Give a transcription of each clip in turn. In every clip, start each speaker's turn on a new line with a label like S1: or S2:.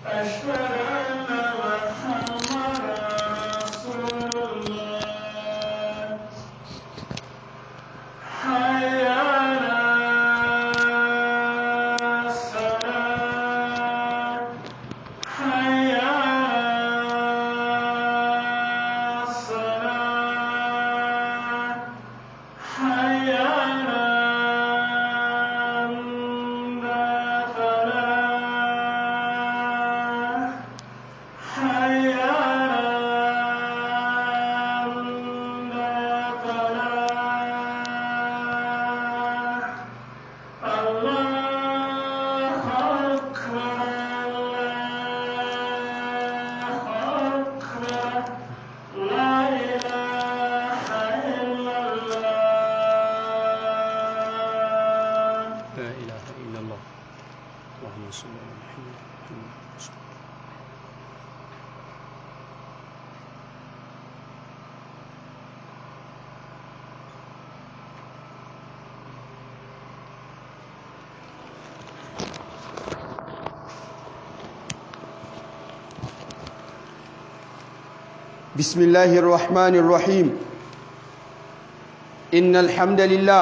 S1: أشهد أن محمدا رسول الله. حي على الصلاة. حي على الصلاة. حي على الفلاح. حي على الفلاح. الله أكبر. الله أكبر. لا إله إلا الله.
S2: لا إله إلا الله. اللهم صل على محمد.
S3: بسم الله الرحمن الرحيم. إن الحمد لله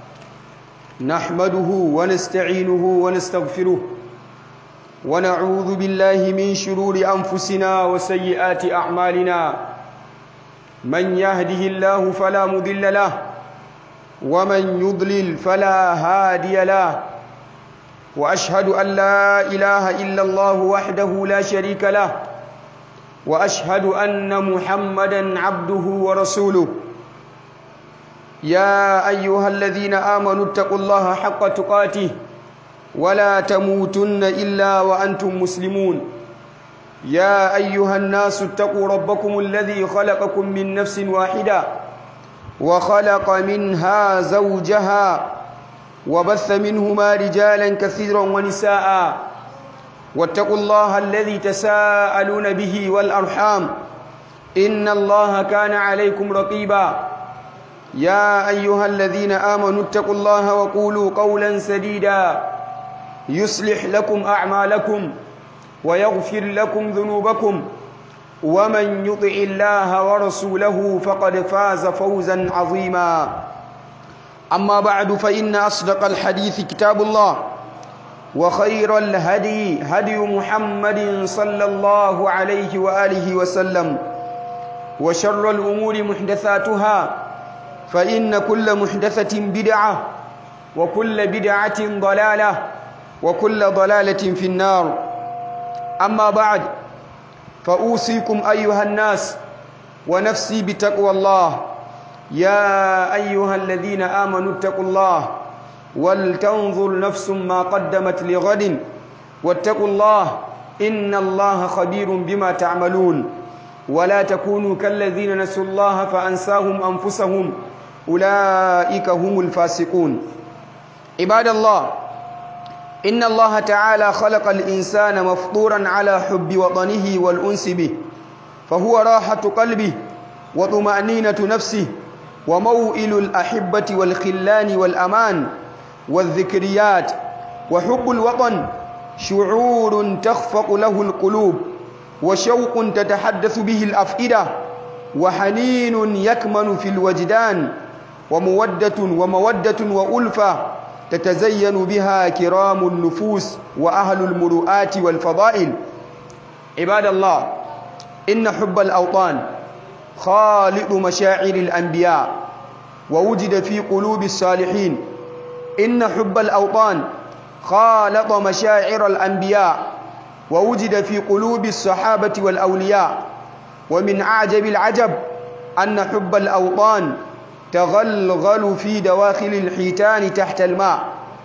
S3: نحمده ونستعينه ونستغفره ونعوذ بالله من شرور أنفسنا وسيئات أعمالنا. من يهده الله فلا مضل له ومن يضلل فلا هادي له. وأشهد أن لا إله إلا الله وحده لا شريك له، وأشهد أن محمدا عبده ورسوله. يا أيها الذين آمنوا اتقوا الله حق تقاته ولا تموتن إلا وأنتم مسلمون. يا أيها الناس اتقوا ربكم الذي خلقكم من نفس واحدة وخلق منها زوجها وبث منهما رجالا كثيرا ونساء. واتقوا الله الذي تساءلون به والأرحام، إن الله كان عليكم رقيبا. يا أيها الذين آمنوا اتقوا الله وقولوا قولا سديدا يصلح لكم أعمالكم ويغفر لكم ذنوبكم، ومن يطع الله ورسوله فقد فاز فوزا عظيما. أما بعد، فإن أصدق الحديث كتاب الله، وخير الهدي هدي محمد صلى الله عليه وآله وسلم، وشر الأمور محدثاتها، فإن كل محدثة بدعة، وكل بدعة ضلالة، وكل ضلالة في النار. أما بعد، فأوصيكم أيها الناس ونفسي بتقوى الله. يا أيها الذين آمنوا اتقوا الله ولتنظر نفس ما قدمت لغد واتقوا الله إن الله خبير بما تعملون. ولا تكونوا كالذين نسوا الله فأنساهم أنفسهم أولئك هم الفاسقون. عباد الله، إن الله تعالى خلق الإنسان مفطورا على حب وطنه والأنس به، فهو راحة قلبه وطمأنينة نفسه وموئل الأحبة والخلان والأمان والذكريات. وحب الوطن شعور تخفق له القلوب، وشوق تتحدث به الأفئدة، وحنين يكمن في الوجدان، ومودة وألفة تتزين بها كرام النفوس وأهل المروءات والفضائل. عباد الله، إن حب الأوطان خالق مشاعر الأنبياء ووجد في قلوب الصالحين. إن حب الأوطان خالط مشاعر الأنبياء ووجد في قلوب الصحابة والأولياء. ومن أعجب العجب أن حب الأوطان تغلغل في دواخل الحيتان تحت الماء،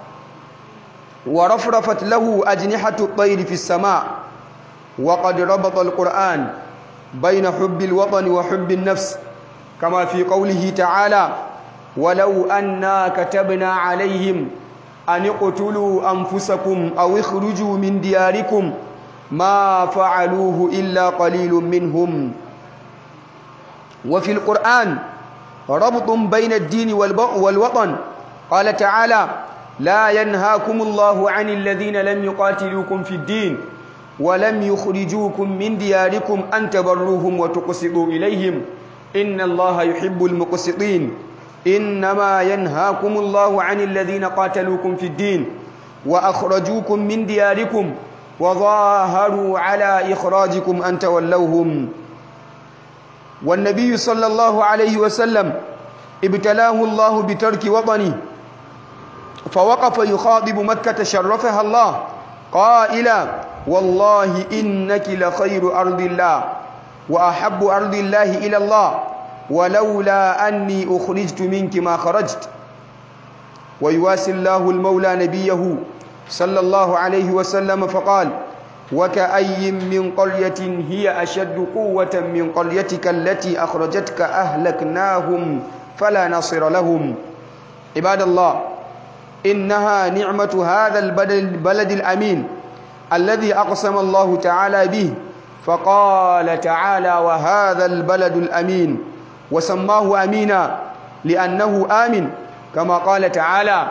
S3: ورفرفت له أجنحة الطير في السماء. وقد ربط القرآن بين حب الوطن وحب النفس، كما في قوله تعالى: ولو أنا كتبنا عليهم أن اقتلوا أنفسكم أو اخرجوا من دياركم ما فعلوه إلا قليل منهم. وفي القرآن ربط بين الدين والوطن، قال تعالى: لا ينهاكم الله عن الذين لم يقاتلوكم في الدين ولم يخرجوكم من دياركم أن تبروهم وتقسطوا إليهم إن الله يحب المقسطين إنما ينهاكم الله عن الذين قاتلوكم في الدين وأخرجوكم من دياركم وظاهروا على إخراجكم أن تولوهم. والنبي صلى الله عليه وسلم ابتلاه الله بترك وطنه فوقف يخاطب مكة شرفها الله قائلا والله إنك لخير أرض الله وأحب أرض الله إلى الله ولولا أني أخرجت منك ما خرجت. ويواسي الله المولى نبيه صلى الله عليه وسلم فقال وكأي من قرية هي أشد قوة من قريتك التي أخرجتك أهلكناهم فلا ناصر لهم. عباد الله إنها نعمة هذا البلد الأمين الذي أقسم الله تعالى به فقال تعالى وهذا البلد الأمين وسماه أمينا لأنه آمن كما قال تعالى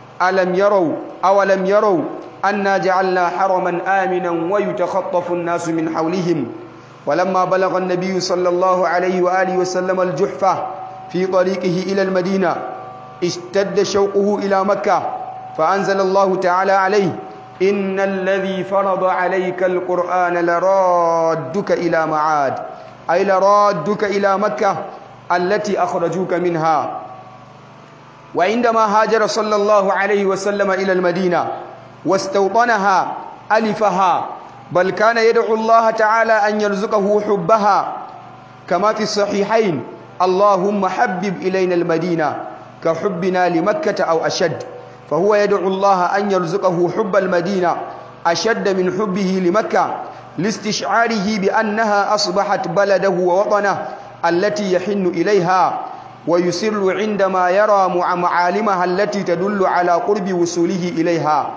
S3: أولم يروا أنا جعلنا حرما آمنا ويتخطف الناس من حولهم. ولما بلغ النبي صلى الله عليه وآله وسلم الجحفة في طريقه إلى المدينة اشتد شوقه إلى مكة فأنزل الله تعالى عليه إن الذي فرض عليك القرآن لرادك إلى معاد أي لرادك إلى مكة التي أخرجوك منها. وعندما هاجر صلى الله عليه وسلم إلى المدينة واستوطنها ألفها بل كان يدعو الله تعالى أن يرزقه حبها كما في الصحيحين اللهم حبب إلينا المدينة كحبنا لمكة أو أشد. فهو يدعو الله أن يرزقه حب المدينة أشد من حبه لمكة لاستشعاره بأنها أصبحت بلده ووطنه التي يحن إليها ويسر عندما يرى معالمها التي تدل على قرب وصوله إليها.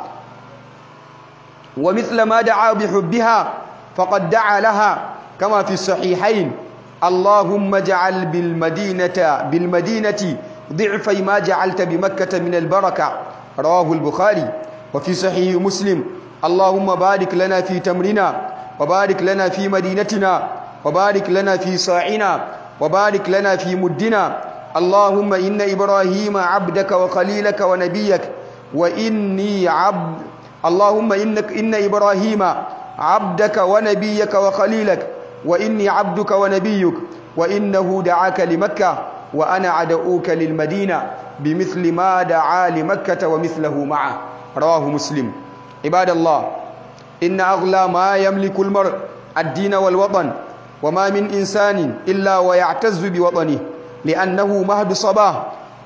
S3: ومثل ما دعا بحبها فقد دعا لها كما في الصحيحين اللهم اجعل بالمدينة ضعفي ما جعلت بمكة من البركة رواه البخاري. وفي صحيح مسلم اللهم بارك لنا في تمرنا وبارك لنا في مدينتنا وبارك لنا في صاعنا وبارك لنا في مدنا. اللهم إن إبراهيم عبدك وخليلك ونبيك اللهم إن إبراهيم عبدك ونبيك وخليلك وإني عبدك ونبيك وإنه دعاك لمكة وأنا أدعوك للمدينة بمثل ما دعا لمكة ومثله معه رواه مسلم. عباد الله إن أغلى ما يملك المرء الدين والوطن وما من إنسان إلا ويعتز بوطنه لأنه مهد صباه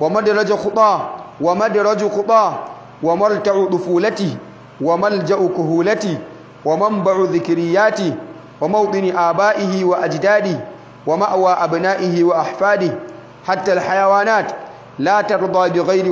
S3: ومدرج خطاه ومرتع طفولته وملجأ كهولته ومنبع ذكرياته وموطن آبائه وأجداده ومأوى أبنائه وأحفاده. حتى الحيوانات لا ترضى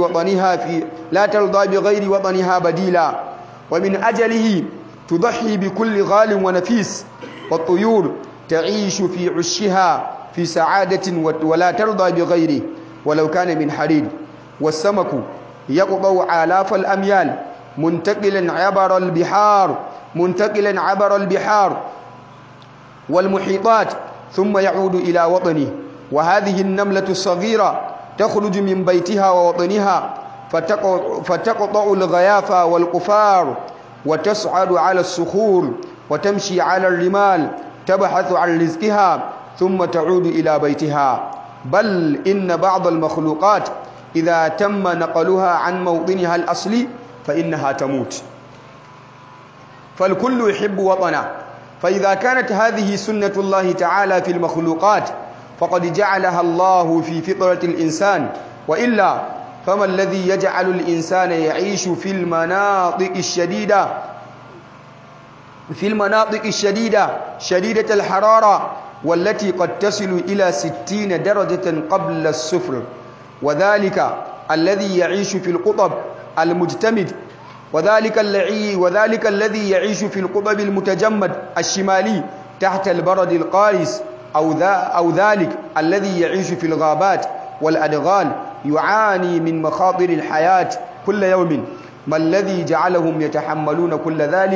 S3: بغير وطنها بديلا ومن أجله تضحي بكل غال ونفيس. والطيور تعيش في عشها في سعادة ولا ترضى بغيره ولو كان من حديد. والسمك يقطع آلاف الأميال منتقلا عبر البحار والمحيطات ثم يعود إلى وطنه. وهذه النملة الصغيرة تخرج من بيتها ووطنها فتقطع الغياف والقفار وتصعد على الصخور وتمشي على الرمال تبحث عن رزقها ثم تعود إلى بيتها. بل إن بعض المخلوقات إذا تم نقلها عن موطنها الأصلي فإنها تموت. فالكل يحب وطنه. فإذا كانت هذه سنة الله تعالى في المخلوقات فقد جعلها الله في فطرة الإنسان وإلا فما الذي يجعل الإنسان يعيش في المناطق الشديدة شديدة الحرارة والتي قد تصل إلى 60 درجة قبل الصفر، وذلك الذي يعيش في القطب المجتمد، وذلك الذي يعيش في القطب المتجمد الشمالي تحت البرد القارس، أو ذلك الذي يعيش في الغابات والأدغال يعاني من مخاطر الحياة كل يوم. ما الذي جعلهم يتحملون كل ذلك؟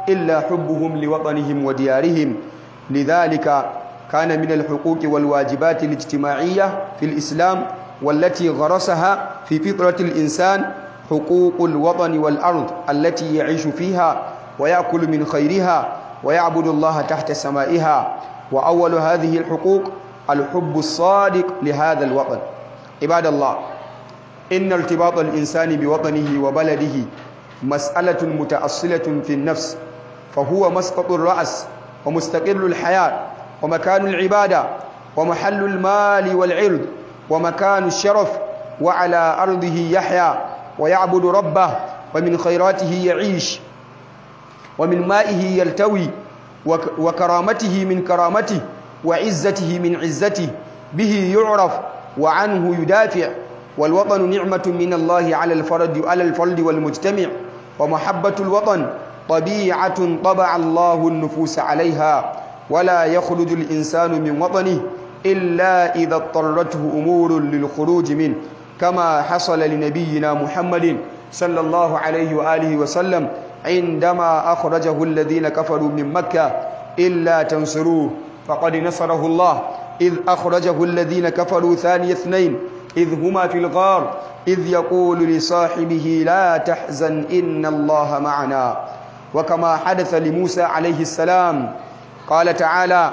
S3: إلا حبهم لوطنهم وديارهم. لذلك كان من الحقوق والواجبات الاجتماعية في الإسلام والتي غرسها في فطرة الإنسان حقوق الوطن والأرض التي يعيش فيها ويأكل من خيرها ويعبد الله تحت سمائها. وأول هذه الحقوق الحب الصادق لهذا الوطن. عباد الله، إن ارتباط الإنسان بوطنه وبلده مسألة متأصلة في النفس، فهو مسقط الرأس ومستقل الحياة ومكان العبادة ومحل المال والعرض ومكان الشرف، وعلى أرضه يحيا ويعبد ربه، ومن خيراته يعيش، ومن مائه يلتوي، وكرامته من كرامته، وعزته من عزته، به يعرف وعنه يدافع. والوطن نعمة من الله على الفرد والمجتمع، ومحبة الوطن طبيعة طبع الله النفوس عليها، ولا يخرج الإنسان من وطنه إلا إذا اضطرته أمور للخروج منه، كما حصل لنبينا محمد صلى الله عليه وآله وسلم عندما أخرجه الذين كفروا من مكة: إلا تنصروه فقد نصره الله إذ أخرجه الذين كفروا ثاني اثنين إذ هما في الغار إذ يقول لصاحبه لا تحزن إن الله معنا. وكما حدث لموسى عليه السلام، قال تعالى: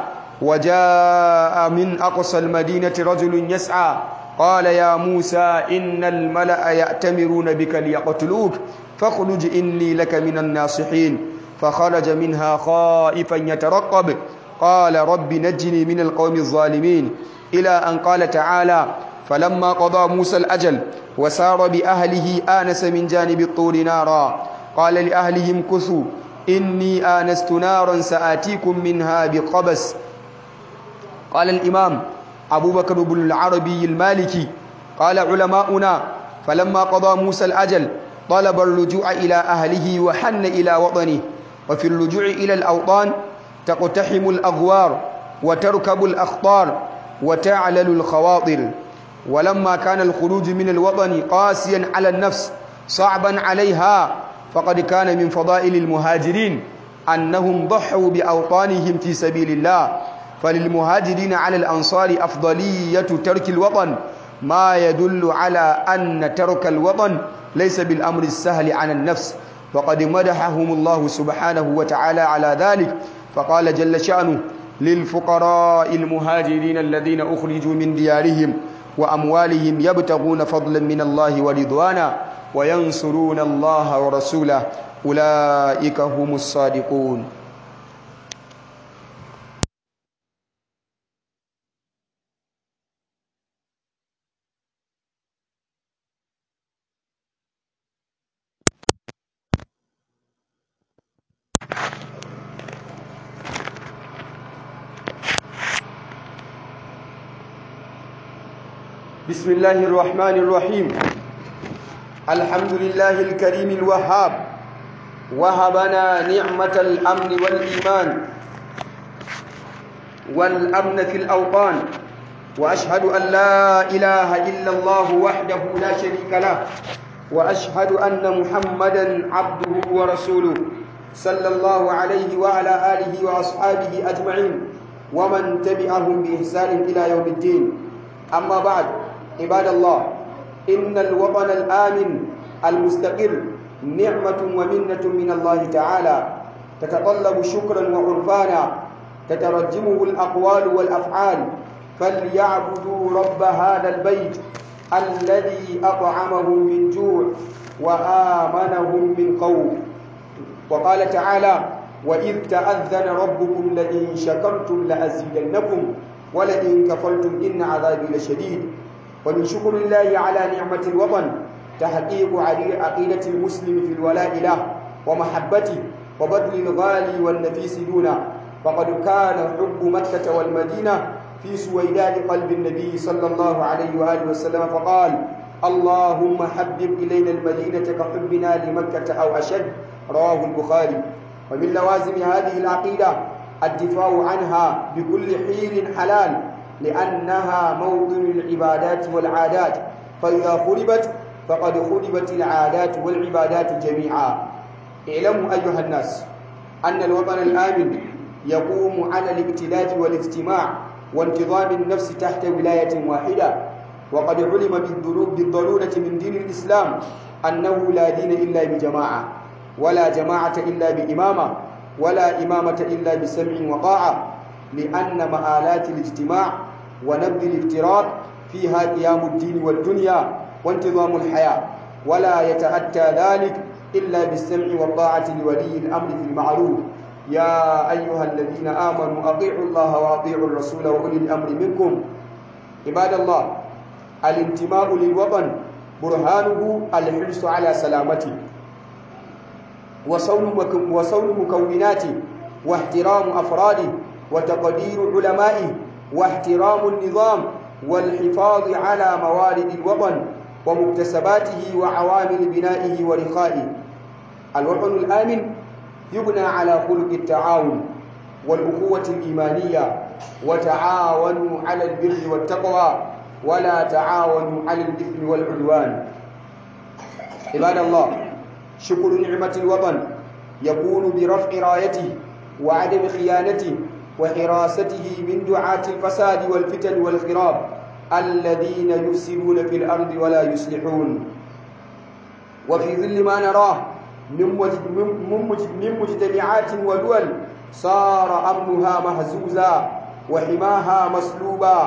S3: وجاء من أقصى المدينة رجل يسعى قال يا موسى إن الملأ يأتمرون بك ليقتلوك فاخرج إني لك من الناصحين. فخرج منها خائفا يترقب قال رب نجني من القوم الظالمين، إلى أن قال تعالى: فلما قضى موسى الأجل وسار بأهله آنس من جانب الطور نارا قال لأهلهم كثوا إني آنست نارا سآتيكم منها بقبس. قال الإمام أبو بكر بن العربي المالكي: قال علماؤنا: فلما قضى موسى الأجل طلب الرجوع إلى أهله وحن إلى وطنه. وفي الرجوع إلى الأوطان تقتحم الأغوار وتركب الأخطار وتعلل الخواطر. ولما كان الخروج من الوطن قاسيا على النفس صعبا عليها، فقد كان من فضائل المهاجرين أنهم ضحوا بأوطانهم في سبيل الله. فللمهاجرين على الأنصار أفضلية ترك الوطن، ما يدل على أن ترك الوطن ليس بالأمر السهل على النفس، وقد مدحهم الله سبحانه وتعالى على ذلك، فقال جل شأنه: للفقراء المهاجرين الذين أخرجوا من ديارهم وأموالهم يبتغون فضلا من الله ورضوانا وينصرون الله ورسوله أولئك هم الصادقون. بسم الله الرحمن الرحيم. الحمد لله الكريم الوهاب، وهبنا نعمة الأمن والأمن في الأوطان، وأشهد أن لا إله إلا الله وحده لا شريك له، وأشهد أن محمدا عبده ورسوله صلى الله عليه وعلى آله وأصحابه أجمعين ومن تبعهم بإحسان إلى يوم الدين. أما بعد، عباد الله، إن الوطن الآمن المستقر نعمة ومنة من الله تعالى تتطلب شكرا وعرفانا تترجمه الأقوال والأفعال، فليعبدوا رب هذا البيت الذي أطعمهم من جوع وآمنهم من خوف. وقال تعالى: وإذ تأذن ربكم لئن شكرتم لأزيدنكم ولئن كفرتم إن عذابي لشديد. ومن شكر الله على نعمة الوطن تحقيق عقيدة المسلم في الولاء له ومحبته وبذل الغالي والنفيس دونه، فقد كان حب مكة والمدينة في سويداء قلب النبي صلى الله عليه وآله وسلم، فقال: اللهم حبب إلينا المدينة كحبنا لمكة أو أشد. رواه البخاري. ومن لوازم هذه العقيدة الدفاع عنها بكل حين حلال، لأنها موطن العبادات والعادات، فإذا خربت فقد خربت العادات والعبادات جميعا. اعلموا أيها الناس أن الوطن الآمن يقوم على الائتلاف والاجتماع وانتظام النفس تحت ولاية واحدة، وقد علم بالضرورة من دين الإسلام أنه لا دين إلا بجماعة، ولا جماعة إلا بإمامة، ولا إمامة إلا بسمع وطاعة، لأن مآلات الاجتماع ونبذ الافتراق فيها قيام الدين والدنيا وانتظام الحياة، ولا يتأتى ذلك إلا بالسمع والطاعة لولي الأمر في المعروف. يا أيها الذين آمنوا أطيعوا الله وأطيعوا الرسول وأولي الأمر منكم. عباد الله، الانتماء للوطن برهانه الحرص على سلامته وصون مكوناته واحترام أفراده وتقدير علمائه واحترام النظام والحفاظ على موارد الوطن ومكتسباته وعوامل بنائه ورخائه. الوطن الآمن يبنى على خلق التعاون والأخوة الإيمانية، وتعاونوا على البر والتقوى ولا تعاونوا على الإثم والعدوان. عباد الله، شكر نعمة الوطن يكون برفع رايته وعدم خيانته وحراسته من دعاة الفساد والفتن والخراب الذين يفسدون في الأرض ولا يصلحون. وفي ظل ما نراه من مجتمعات ودول صار أمنها مهزوزا وحماها مسلوبا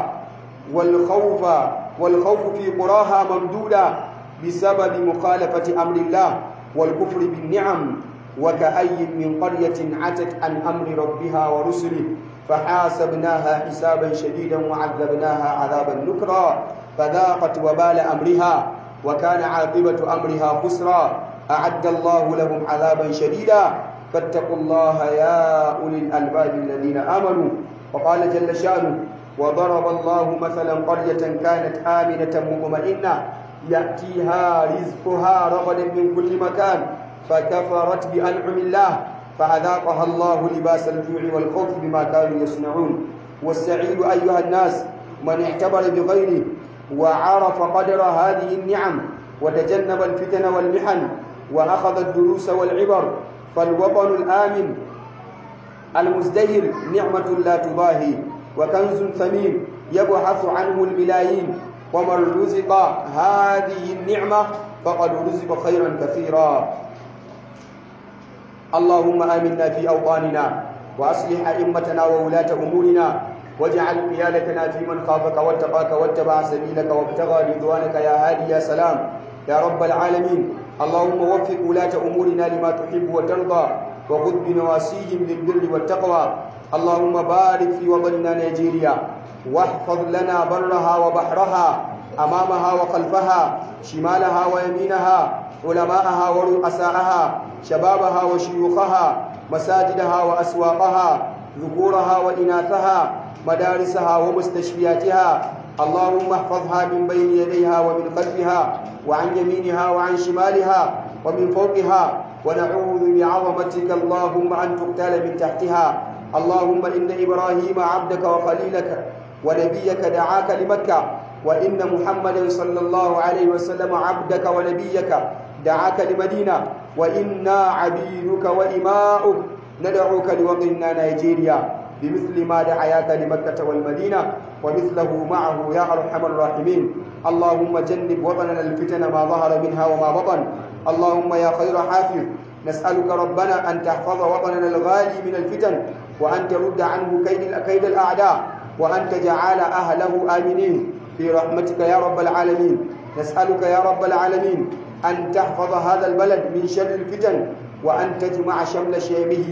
S3: والخوف في قراها ممدودا بسبب مخالفة أمر الله والكفر بالنعم. وكأي من قرية عتت عن أمر ربها ورسله فحاسبناها حسابا شديدا وعذبناها عذابا نكرا فذاقت وبال أمرها وكان عاقبة أمرها خسرا. أعد الله لهم عذابا شديدا فاتقوا الله يا أولي الألباب الذين آمنوا. وقال جل شأنه: وضرب الله مثلا قرية كانت آمنة مطمئنة يأتيها رزقها رغدا من كل مكان فكفرت بأنعم الله فأذاقها الله لباس الجوع والخوف بما كانوا يصنعون. والسعيد أيها الناس من اعتبر بغيره وعرف قدر هذه النعم وتجنب الفتن والمحن وأخذ الدروس والعبر. فالوطن الآمن المزدهر نعمة لا تضاهي وكنز ثمين يبحث عنه الملايين، ومن رزق هذه النعمة فقد رزق خيرا كثيرا. اللهم آمنا في أوطاننا وأصلح أئمتنا وولاة أمورنا واجعل قيادتنا في من خافك واتقاك واتبع سبيلك وابتغى رضوانك يا هادي يا سلام يا رب العالمين. اللهم وفق ولاة أمورنا لما تحب وترضى وخذ بنواسيهم للبر والتقوى. اللهم بارك في وطننا نيجيريا واحفظ لنا برها وبحرها أمامها وخلفها شمالها ويمينها علماءها ورؤساءها شبابها وشيوخها مساجدها وأسواقها ذكورها وإناثها مدارسها ومستشفياتها. اللهم احفظها من بين يديها ومن خلفها وعن يمينها وعن شمالها ومن فوقها، ونعوذ بعظمتك اللهم أن تقتل من تحتها. اللهم إن إبراهيم عبدك وخليلك ونبيك دعاك لمكة، وإن محمدا صلى الله عليه وسلم عبدك ونبيك دعاك لمدينة، وإنا عبيدك وإماؤك ندعوك لوطننا نيجيريا بمثل ما دعاك لمكة والمدينة ومثله معه يا أرحم الراحمين. اللهم جنب وطننا الفتن ما ظهر منها وما بطن. اللهم يا خير حافظ نسألك ربنا أن تحفظ وطننا الغالي من الفتن، وأن ترد عنه كيد الأعداء، وأن تجعل أهله آمنين في رحمتك يا رب العالمين. نسألك يا رب العالمين أن تحفظ هذا البلد من شر الفتن، وأن تجمع شمل شيمه،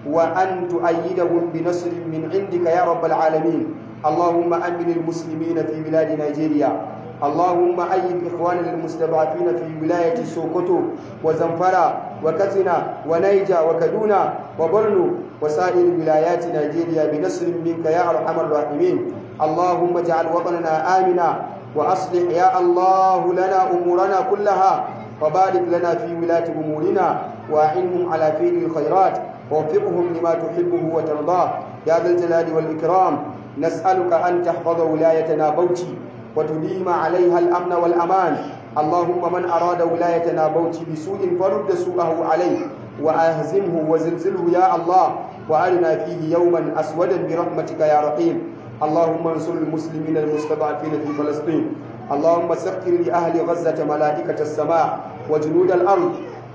S3: وأن تؤيدهم بنصر من عندك يا رب العالمين. اللهم أمن المسلمين في بلاد نيجيريا. اللهم أيد إخواننا المستضعفين في ولاية سوكوتو وزنفرة وكتنا ونيجا وكدونا وبرنو وسائر ولايات نيجيريا بنصر منك يا أرحم الراحمين. اللهم اجعل وطننا آمنا وأصلح يا الله لنا أمورنا كلها، وبارك لنا في ولاة أمورنا وأعنهم على فعل الخيرات ووفقهم لما تحبه وترضاه يا ذا الجلال والإكرام. نسألك أن تحفظ ولايتنا بوتي وتديم عليها الأمن والأمان. اللهم من أراد ولايتنا بوتي بسوء فرد سوءه عليه، وأهزمه وزلزله يا الله وأرنا فيه يوما أسودا برحمتك يا رحيم اللهم انصر المسلمين المستضعفين في فلسطين اللهم سخر لأهل غزة ملائكة السماء وجنود الأرض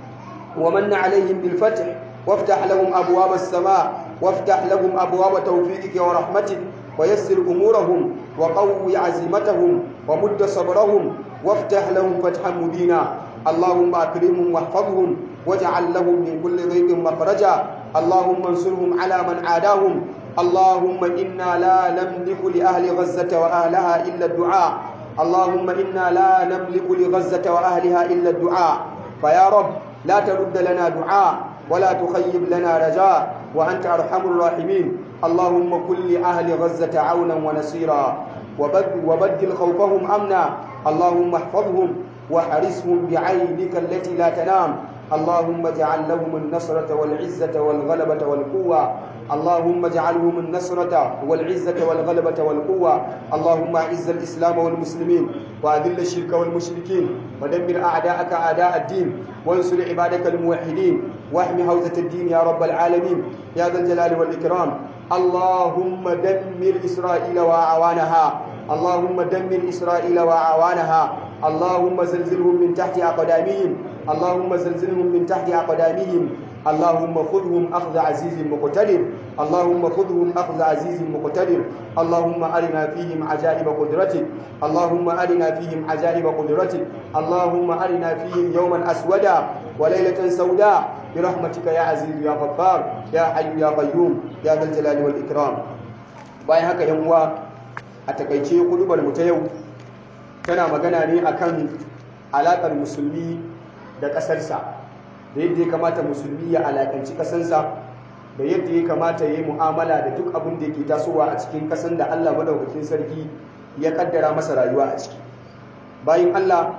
S3: ومن عليهم بالفتح وافتح لهم أبواب السماء وافتح لهم أبواب توفيقك ورحمتك ويسر أمورهم وقوي عزيمتهم ومد صبرهم وافتح لهم فتحا مبينا اللهم أكرمهم واحفظهم واجعل لهم من كل ضيق مخرجا اللهم انصرهم على من عاداهم اللهم إنا لا نملك لأهل غزة وأهلها إلا الدعاء اللهم إنا لا نملك لغزة وأهلها إلا الدعاء فيا رب لا ترد لنا دعاء ولا تخيب لنا رجاء وأنت أرحم الراحمين اللهم كن لأهل غزة عونا ونصيرا وبدل خوفهم أمنا اللهم احفظهم وحرسهم بعينك التي لا تنام اللهم اجعل لهم النصرة والعزة والغلبة والقوة اللهم اجعلهم النصرة والعزة والغلبة والقوة اللهم اعز الإسلام والمسلمين وأذل الشرك والمشركين ودمر أعداءك أعداء الدين وانصر عبادك الموحدين واحمي حوزة الدين يا رب العالمين يا ذا الجلال والإكرام اللهم دمر إسرائيل وأعوانها اللهم دمر إسرائيل وأعوانها اللهم زلزلهم من تحت أقدامهم اللهم زلزلهم من تحت أقدامهم اللهم خذهم أخذ عزيز مقتدر اللهم خذهم أخذ عزيز مقتدر اللهم أرنا فيهم عجائب قدرتك اللهم أرنا فيهم عجائب قدرتك اللهم أرنا فيهم يوما أسودا وليلة سوداء برحمتك يا عزيز يا غفار يا حي يا قيوم يا ذا الجلال والإكرام bayan haka yan uwa a takaice kudubar mu ta yau tana magana ne akan alakar musulmi da ƙasarsa da yadda ya kamata musulmi ya alakanci ƙasarsa da yadda ya kamata ya yi mu'amala da duk abin da yake tasowa a cikin ƙasar da Allah madaukakin sarki ya kaddara masa rayuwa a ciki bayan Allah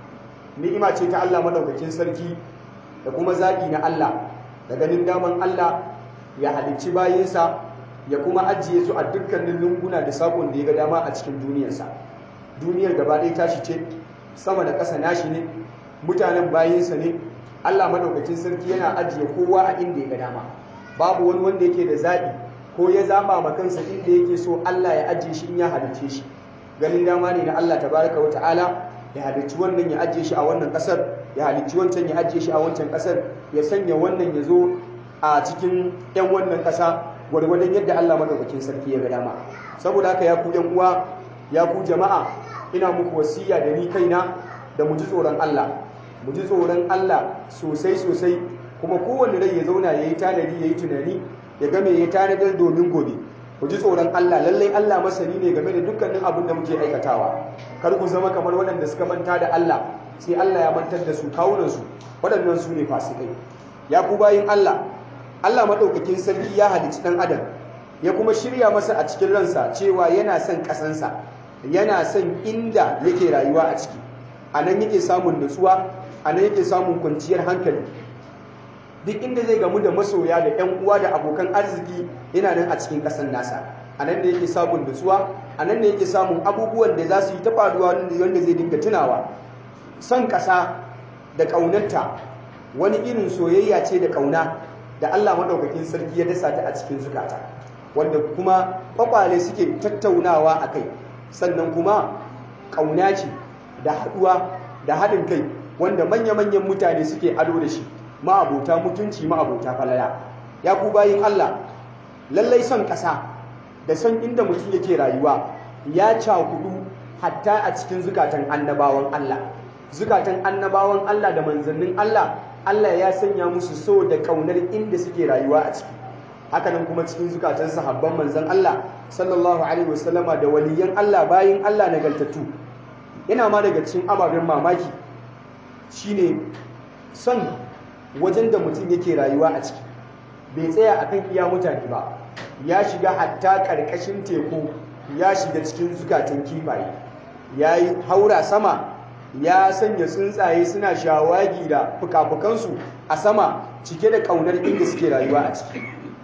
S3: ni'ima ce ta Allah madaukakin sarki da kuma zaɓi na Allah da ganin daman Allah ya halicci bayinsa ya kuma ajiye su a dukkanin lunguna da sakon da ya ga dama a cikin duniyarsa duniyar gaba ɗaya tashi ce sama da ƙasa nashi ne mutanen bayinsa ne Allah madaukakin sarki yana ajiye kowa a inda ya ga dama babu wani wanda yake da zaɓi ko ya zaɓa ma kansa inda yake so Allah ya ajiye shi in ya halicce shi ganin dama ne na Allah tabaraka wa ta'ala ya halicci wannan ya ajiye shi a wannan ƙasar ya halicci wancan ya ajiye shi a wancan ƙasar ya sanya wannan ya zo a cikin 'yan wannan ƙasa gwargwadon yadda Allah madaukakin sarki ya ga dama saboda haka ya ku yan uwa ya ku jama'a ina muku wasiya da ni kaina da mu ji tsoron Allah mu ji tsoron Allah sosai sosai kuma kowanne rai ya zauna yayi tanadi yayi tunani ya ga me ya tanadar domin gobe mu ji tsoron Allah lallai Allah masani ne game da dukkanin abin da muke aikatawa kar ku zama kamar waɗanda suka manta da Allah sai Allah ya mantar da su kawunan su waɗannan su ne fasikai ya ku bayin Allah Allah maɗaukakin sarki ya halicci ɗan adam ya kuma shirya masa a cikin ransa cewa yana son ƙasansa yana son inda yake rayuwa a ciki a nan yake samun nutsuwa a nan yake samun kwanciyar hankali duk inda zai gamu da masoya da 'yan uwa da abokan arziki yana nan a cikin ƙasan nasa a nan da yake samun nutsuwa a nan da yake samun abubuwan da za su yi ta faruwa wanda zai dinga tunawa son ƙasa da ƙaunarta wani irin soyayya ce da ƙauna da Allah madaukakin sarki ya dasa ta a cikin zukata wanda kuma kwakwale suke tattaunawa a kai sannan kuma ƙauna ce da haɗuwa da haɗin kai wanda manya-manyan mutane suke ado da shi ma'abota mutunci ma'abota falala ya ku bayin Allah lallai son ƙasa da son inda mutum yake rayuwa ya cakudu hatta a cikin zukatan annabawan Allah zukatan annabawan Allah da manzannin Allah Allah ya sanya musu so da kaunar inda suke rayuwa a ciki hakanan kuma cikin zukatan sahabban manzon Allah sallallahu alaihi wasallama da waliyan Allah bayin Allah nagartattu yana ma daga cikin ababen mamaki shine son wajen da mutum yake rayuwa a ciki bai tsaya akan iya mutane ba ya shiga hatta karkashin teku ya shiga cikin zukatan kifaye yayi haura sama ya sanya tsuntsaye suna shawagi da fukafukansu a sama cike da kaunar inda suke rayuwa a ciki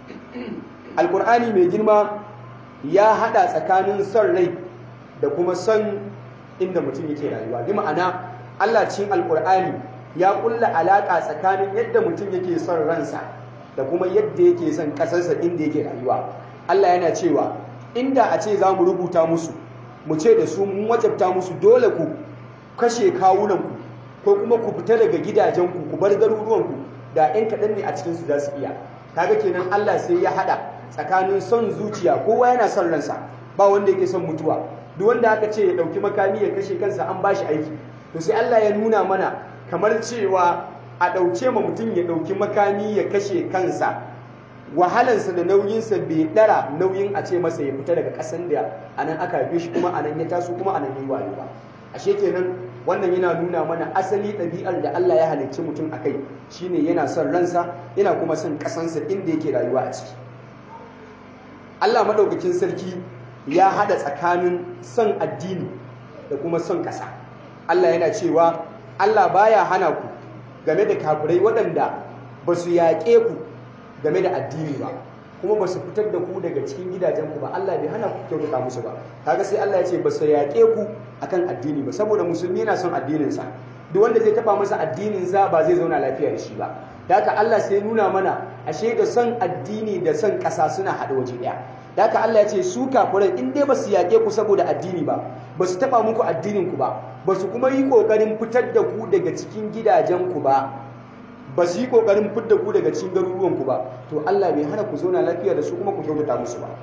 S3: alkur'ani mai girma ya hada tsakanin son rai da kuma son inda mutum yake rayuwa bi ma'ana Allah cikin alkur'ani ya kulla alaka tsakanin yadda mutum yake son ransa da kuma yadda yake son kasarsa inda yake rayuwa. Allah yana cewa inda a ce za mu rubuta musu mu ce da su mun wajabta musu dole ku kashe kawunanku ko kuma ku fita daga gidajenku ku bar garuruwanku, da 'yan kaɗan ne a cikinsu za su iya. Kaga kenan Allah sai ya haɗa tsakanin son zuciya, kowa yana son ransa, ba wanda yake son mutuwa. Duk wanda aka ce ya ɗauki makami ya kashe kansa an ba shi aiki. To sai Allah ya nuna mana kamar cewa a ɗauke ma mutum ya ɗauki makami ya kashe kansa, wahalansa da nauyinsa bai ɗara nauyin a ce masa ya fita daga ƙasan da anan aka haife shi kuma anan ya taso kuma anan yi wayo ba. Ashe kenan wannan yana nuna mana asali ɗabi'ar da Allah ya halicci mutum a kai shine yana son ransa, yana kuma son ƙasansa inda yake rayuwa a ciki. Allah maɗaukakin sarki ya haɗa tsakanin son addini da kuma son ƙasa. Allah yana cewa Allah baya hana ku game da kafirai waɗanda ba su yaƙe ku game da addini ba, kuma ba su fitar da ku daga cikin gidajenku ba. Allah bai hana ku kyautata musu ba. Kaga sai Allah ya ce ba su yaƙe ku akan addini ba, saboda musulmi yana son addininsa. Duk wanda zai taɓa masa addininsa ba zai zauna lafiya da shi ba. Da haka Allah sai nuna mana ashe da son addini da son ƙasa suna haɗa waje ɗaya. Da haka Allah ya ce su kafirai in dai ba su yaƙe ku saboda addini ba, ba su taɓa muku addininku ba, ba su kuma yi ƙoƙarin fitar da ku daga cikin gidajenku ba, ba su yi ƙoƙarin fitar da ku daga cikin garuruwanku ba, to Allah bai hana ku zauna lafiya da su kuma ku kyautata musu ba.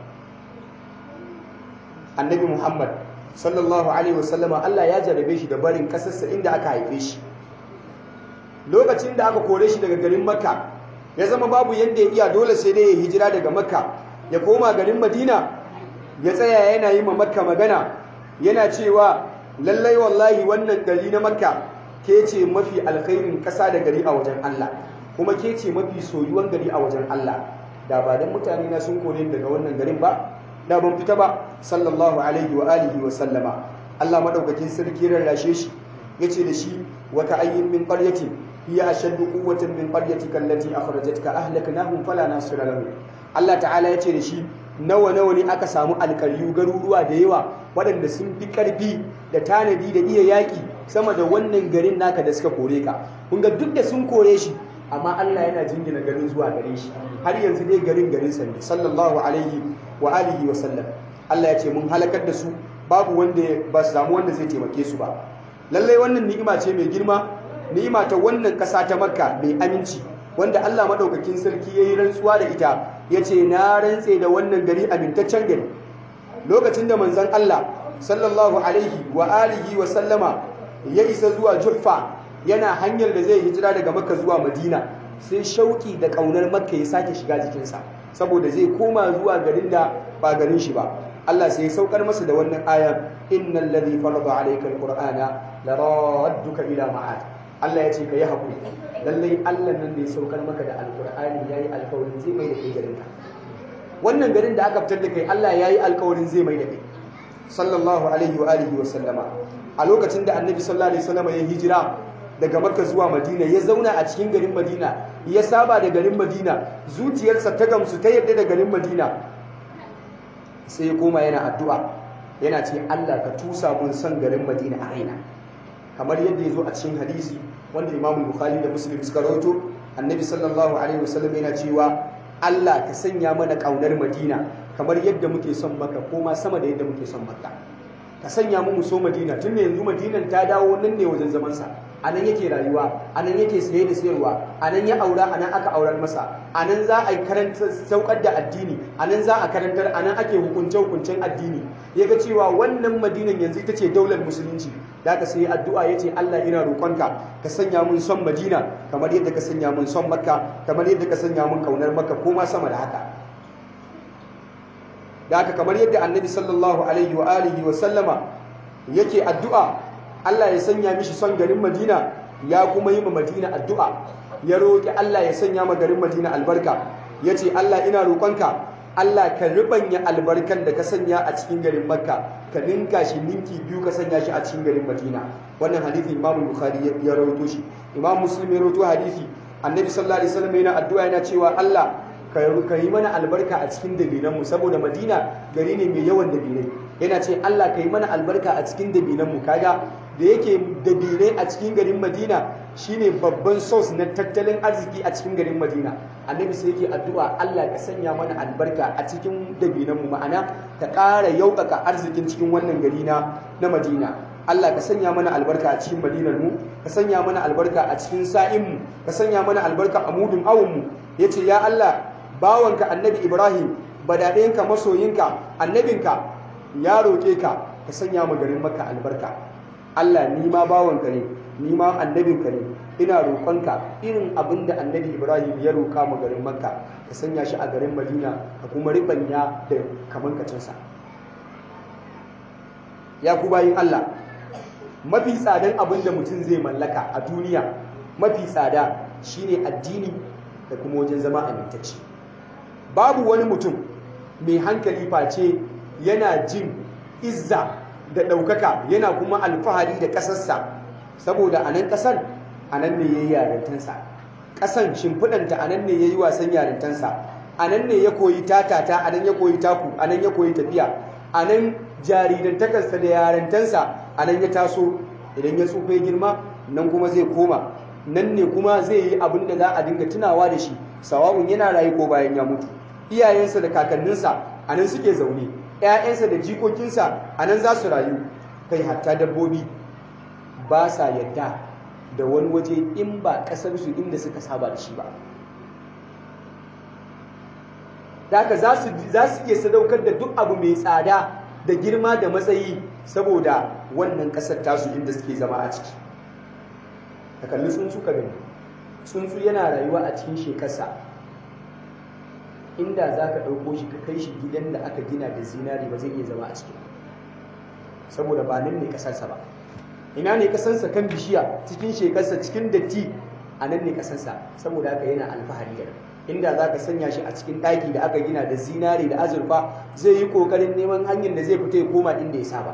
S3: Annabi Muhammad sallallahu alaihi wasallama Allah ya jarabe shi da barin ƙasarsa inda aka haife shi. Lokacin da aka kore shi daga garin Makka, ya zama babu yadda ya iya, dole sai dai ya hijira daga Makka ya koma garin Madina. Ya tsaya yana yi ma Makka magana, yana cewa lallai wallahi wannan gari na Makka ke ce mafi alkhairin ƙasa da gari a wajen Allah, kuma ke ce mafi soyuwan gari a wajen Allah. Da ba dan mutane na sun kore daga wannan garin ba, da ban fita ba. Sallallahu alaihi wa alihi wa sallama. Allah madaukakin sarki rarrashe shi, yace da shi wa ka'ayyin min qaryatin hiya ashaddu quwwatan min qaryatika allati akhrajatka ahlaknahum fala nasira lahum. Allah ta'ala yace da shi nawa ne aka samu alƙaryu, garuruwa da yawa waɗanda sun fi ƙarfi da tanadi da iya yaƙi sama da wannan garin naka da suka kore ka. Kun ga duk da sun kore shi, amma Allah yana jingina garin zuwa gare shi, har yanzu dai garin sa ne. Sallallahu alaihi wa alihi wa sallam. Allah ya ce mun halakar da su, babu wanda ba su samu wanda zai taimake su ba. Lallai wannan ni'ima ce mai girma, ni'ima ta wannan ƙasa ta Makka mai aminci, wanda Allah madaukakin sarki yayi rantsuwa da ita, yace na rantse da wannan gari amintaccen gari. Lokacin da manzon Allah sallallahu alaihi wa alihi wa sallama ya isa zuwa Juhfa, yana hanyar da zai hijira daga Makka zuwa Madina, sai shauki da kaunar Makka ya sake shiga jikinsa, saboda zai koma zuwa garin da ba garin shi ba. Allah sai ya saukar masa da wannan ayan, innal ladhi farada alayka alqur'ana laradduka ila ma'ad. Allah ya ce ka yi haƙuri, lallai Allah nan da ya saukar maka da alqur'ani yayi alƙawarin zai mai da kai garin ka. Wannan garin da aka fitar da kai, Allah yayi alƙawarin zai mai da kai. Sallallahu alaihi wa alihi wa sallama. A lokacin da Annabi sallallahu alaihi wasallama ya hijira daga Makka zuwa Madina, ya zauna a cikin garin Madina, ya saba da garin Madina, zuciyarsa ta gamsu ta yarda da garin Madina, sai ya koma yana addu'a, yana ce Allah ka tusa mun son garin Madina a raina. Kamar yadda ya zo a cikin hadisi wanda Imam Bukhari da Muslim suka rawaito, Annabi sallallahu alaihi wasallam yana cewa Allah ka sanya mana kaunar Madina kamar yadda muke son Makka, ko ma sama da yadda muke son Makka. Ka sanya mu so Madina, tun da yanzu Madinan ta dawo nan ne wajen zaman sa. Anan yake rayuwa, anan yake saye da sayarwa, anan ya aura, anan aka aurar masa, anan za a karanta saukar da addini, anan za a karantar, anan ake hukuncen addini. Yaga cewa wannan Madinan yanzu ita ce daular musulunci. Da ka sai addu'a yace Allah ina roƙonka ka sanya mun son Madina kamar yadda ka sanya mun son Makka, kamar yadda ka sanya mun kaunar Makka, ko ma sama da haka. Da haka kamar yadda Annabi sallallahu alaihi wa alihi wa sallama yake addu'a Allah ya sanya mishi son garin Madina, ya kuma yi ma Madina addu'a, ya roƙi Allah ya sanya ma garin Madina albarka. Yace Allah ina roƙonka Allah ka ribanya albarkan da ka sanya a cikin garin Makka, ka ninka shi ninki biyu ka sanya shi a cikin garin Madina. Wannan hadisi Imam Bukhari ya rawaito shi. Imam Muslim ya rawaito hadisi, Annabi sallallahu alaihi wasallam yana addu'a yana cewa Allah ka yi mana albarka a cikin dabinanmu, saboda Madina gari ne mai yawan dabinai. Yana ce Allah ka yi mana albarka a cikin dabinanmu. Kaga da yake dabinai a cikin garin Madina shine babban source na tattalin arziki a cikin garin Madina. Annabi sai yake addu'a Allah ka sanya mana albarka a cikin dabinanmu, ma'ana ka ƙara yaukaka arzikin cikin wannan gari na Madina. Allah ka sanya mana albarka a cikin madinar mu, ka sanya mana albarka a cikin sa'in mu, ka sanya mana albarka a mudun awun mu. Yace ya Allah, bawanka Annabi Ibrahim, badaɗayenka, masoyinka, annabinka ya roƙe ka ka sanya mu garin Makka albarka. Allah, ni ma bawanka ne, ni ma annabinka ne, ina roƙonka irin abin da Annabi Ibrahim ya roƙa mu garin Makka ka sanya shi a garin Madina, ka kuma ribanya da kamankacinsa. Ya ku bayin Allah, mafi tsadan abin da mutum zai mallaka a duniya, mafi tsada shine addini da kuma wajen zama amintacce. Babu wani mutum mai hankali face yana jin izza da ɗaukaka, yana kuma alfahari da ƙasarsa, saboda a nan ƙasar a nan ne ya yi yarintansa, ƙasan shimfiɗanta a nan ne ya yi wasan yarintansa, a nan ne ya koyi tatata, a nan ya koyi taku, a nan ya koyi tafiya, a nan jaridantakarsa da yarintansa a nan ya taso. Idan ya tsufa ya girma, nan kuma zai koma, nan ne kuma zai yi abin da za a dinga tunawa da shi, sawa'un yana rayu ko bayan ya mutu. Iyayensa da kakanninsa a nan suke zaune, 'ya'yansa da jikokinsa a nan za su rayu. Kai hatta dabbobi ba sa yadda da wani waje in ba ƙasarsu inda suka saba da shi ba. Daka za su iya sadaukar da duk abu mai tsada da girma da matsayi saboda wannan ƙasar tasu inda suke zama a ciki. Ka kalli tsuntsu ka gani, tsuntsu yana rayuwa a cikin shekarsa. Inda za ka ɗauko shi ka kai shi gidan da aka gina da zinari ba zai iya zama a ciki, saboda ba nan ne ƙasarsa ba. Ina ne ƙasarsa? Kan bishiya, cikin shekarsa, cikin datti, a nan ne ƙasarsa, saboda haka yana alfahari da. Inda za ka sanya shi a cikin ɗaki da aka gina da zinari da azurfa, zai yi ƙoƙarin neman hanyar da zai fita ya koma inda ya saba.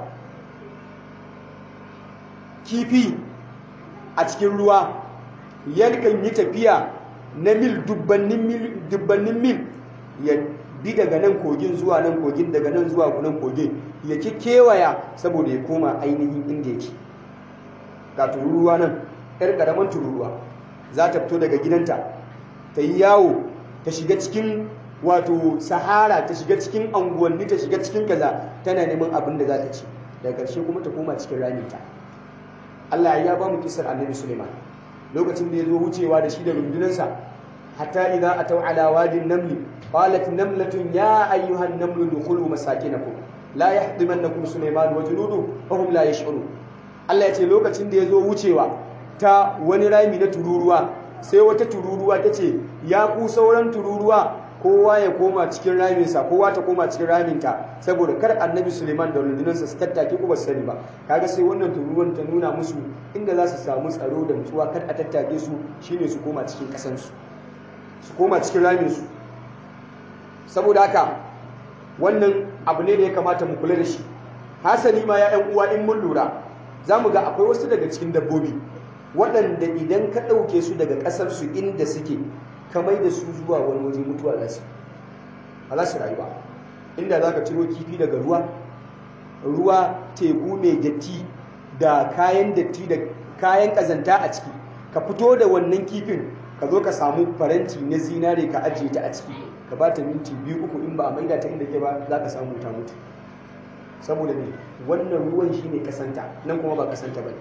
S3: Kifi a cikin ruwa yakan yi tafiya na mil dubbannin mil, ya bi daga nan kogin zuwa nan kogin, daga nan zuwa nan kogin, ya kewaya saboda ya koma ainihin inda yake. Ga tururuwa nan, 'yar ƙaramin tururuwa za ta fito daga gidanta ta yi yawo, ta shiga cikin wato sahara, ta shiga cikin anguwanni, ta shiga cikin kaza, tana neman abin da za ta ci, daga ƙarshe kuma ta koma cikin raminta. Allah ya ba mu kisar Annabi Suleiman lokacin da ya zo wucewa da shi da rundunansa, hatta idza ataw ala wadin namli qalat namlatun ya ayyuhan namlu dukhulu masakinakum la yahdimannakum Suleiman wa junudu wa hum la yash'urun. Allah ya ce lokacin da ya zo wucewa ta wani rami na tururuwa, sai wata tururuwa ta ce, ya ku sauran tururuwa, kowa ya koma cikin raminsa, kowa ta koma cikin raminta, saboda kar Annabi Suleiman da rundunansa su tattake ku ba su sani ba. Kaga sai wannan tururuwan ta nuna musu inda za su samu tsaro da nutsuwa, kar a tattake su, shine su koma cikin kasansu, su koma cikin raminsu. Saboda haka wannan abu ne da ya kamata mu kula da shi. Hasali ma ya 'yan uwa, in mun lura za mu ga akwai wasu daga cikin dabbobi waɗanda idan ka ɗauke su daga ƙasarsu inda suke, ka mai da su zuwa wani waje, mutuwa za su ba za su rayu ba. Inda za ka ciro kifi daga ruwa teku mai datti da kayan datti da kayan ƙazanta a ciki, ka fito da wannan kifin, ka zo ka samu faranti na zinare ka ajiye ta a ciki, ka ba ta minti 2-3, in ba a maida ta inda ke ba za ka samu ta mutu. Saboda ne wannan ruwan shi ne kasanta, nan kuma ba kasanta ba ne.